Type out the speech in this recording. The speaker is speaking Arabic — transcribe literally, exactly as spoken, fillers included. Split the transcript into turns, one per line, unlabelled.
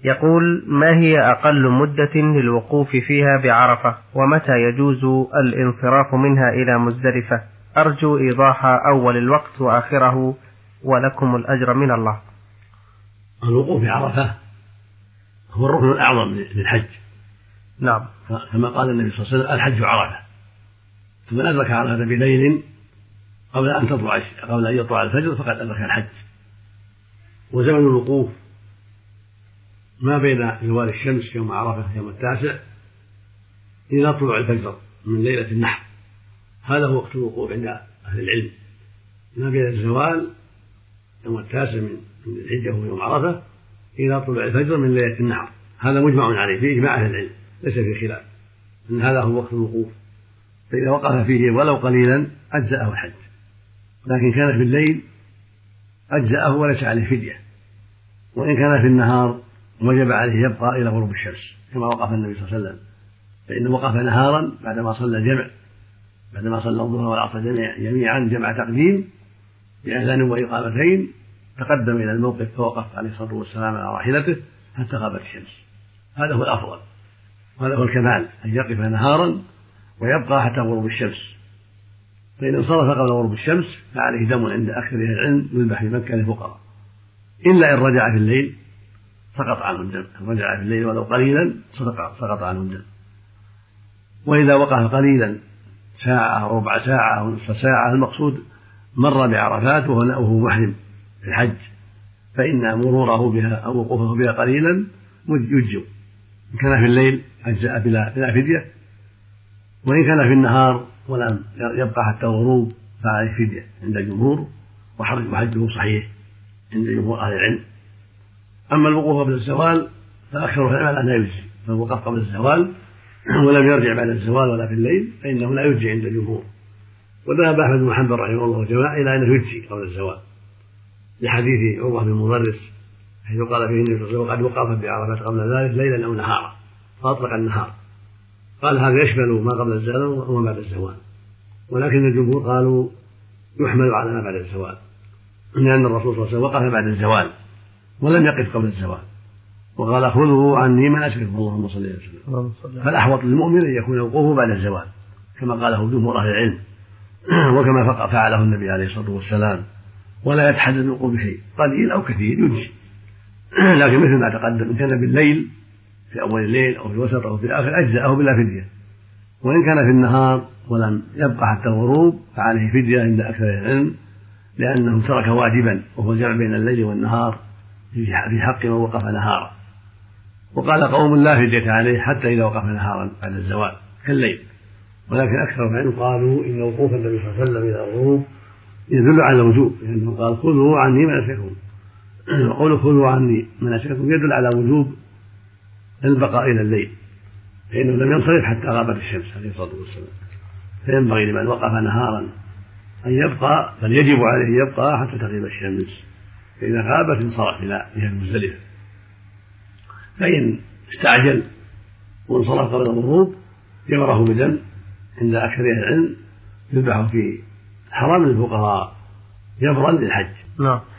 يقول: ما هي أقل مدة للوقوف فيها بعرفة، ومتى يجوز الانصراف منها إلى مزدلفة؟ أرجو إيضاح أول الوقت وآخره، ولكم الأجر من الله.
الوقوف بعرفة هو الركن الأعظم للحج.
نعم.
كما قال النبي صلى الله عليه وسلم: الحج عرفة. فمن أدرك عرفة بليل قبل أن تطلع قبل أن يطلع الفجر فقد أدرك الحج. وزمن الوقوف ما بين زوال الشمس يوم عرفة يوم التاسع إلى طلوع الفجر من ليلة النحر، هذا هو وقت الوقوف عند أهل العلم. ما بين الزوال يوم التاسع من الحجة ويوم عرفة إلى طلوع الفجر من ليلة النحر، هذا مجمع عليه في إجماع أهل العلم، ليس فيه خلاف أن هذا هو وقت الوقوف. فإذا وقف فيه ولو قليلا أجزأه الحج، لكن كان في الليل أجزأه وليس عليه فدية، وإن كان في النهار وجب عليه يبقى إلى غروب الشمس كما وقف النبي صلى الله عليه وسلم، فإنه وقف نهارا بعدما صلى الجمع بعدما صلى الظهر والعصر جميعا جمع تقديم بأذان وإقامتين، تقدم إلى الموقف فوقف عليه الصلاة والسلام على راحلته حتى غابت الشمس. هذا هو الأفضل، وهذا هو الكمال، أن يقف نهارا ويبقى حتى غروب الشمس. فإن انصرف قبل غروب الشمس فعليه دم عند أكثر أهل العلم يذبح في مكة للفقراء، إلا إن رجع في الليل سقط عنه الدم، إن رجع في الليل ولو قليلا سقط عنه الدم. وإذا وقف قليلا ساعة أو ربع ساعة أو نصف ساعة، المقصود مر بعرفات وهو محرم في الحج، فإن مروره بها أو وقوفه بها قليلا يجزئ. إن كان في الليل أجزأ بلا فدية، وإن كان في النهار ولم يبقى حتى الغروب فعليه فدية عند الجمهور، وحجه صحيح عند جمهور أهل العلم. أما الوقوف قبل الزوال فأكثر العلماء أنه يجزي، فالوقوف قبل الزوال ولم يرجع بعد الزوال ولا في الليل فإنه لا يجزي عند الجمهور. وذهب أحمد بن حنبل رحمه الله جماعة إلى أنه يجزي قبل الزوال، لحديث عروة بن مضرس حيث قال فيه النبي صلى الله عليه وسلم: قد وقف بعرفة قبل ذلك ليلا أو نهارا، فأطلق النهار. قال هذا يشمل ما قبل الزوال وما بعد الزوال، ولكن الجمهور قالوا يحمل على ما بعد الزوال، لأن الرسول صلى الله عليه وسلم وقف بعد الزوال ولم يقف قبل الزوال، وقال: خذوا عني مناسككم اللهم صل وسلم. فالأحوط للمؤمن أن يكون وقوفه بعد الزوال كما قاله جمهور أهل العلم، وكما فعله النبي عليه الصلاة والسلام، ولا يتحدد الوقوف بشيء قليل أو كثير يجزي. لكن مثل ما تقدم إن كان بالليل في أول الليل أو في الوسط أو في الآخر أجزأه بلا فدية، وإن كان في النهار ولم يبقى حتى الغروب فعليه فدية عند أكثر العلم، لأنه ترك واجبا وهو الجمع بين الليل والنهار في حق من وقف نهارا. وقال قوم لا فدية عليه حتى إذا وقف نهارا بعد الزوال كالليل، ولكن أكثر العلم قالوا إن وقوف النبي صلى الله عليه وسلم إلى الغروب يدل على الوجوب، لأنه قال: خذوا عني مناسككم. وقوله خذوا عني مناسككم يدل على وجوب البقاء إلى الليل، فإنه لم ينصرف حتى غابت الشمس عليه الصلاة والسلام، فينبغي لمن وقف نهارا أن يبقى، بل يجب عليه يبقى حتى تغيب الشمس، فإذا غابت انصرف إلى مزدلفة. فإن استعجل وانصرف قبل الغروب جمره بدم عند أكثر العلم يذبح في حرام الفقراء جبرا للحج.
نعم.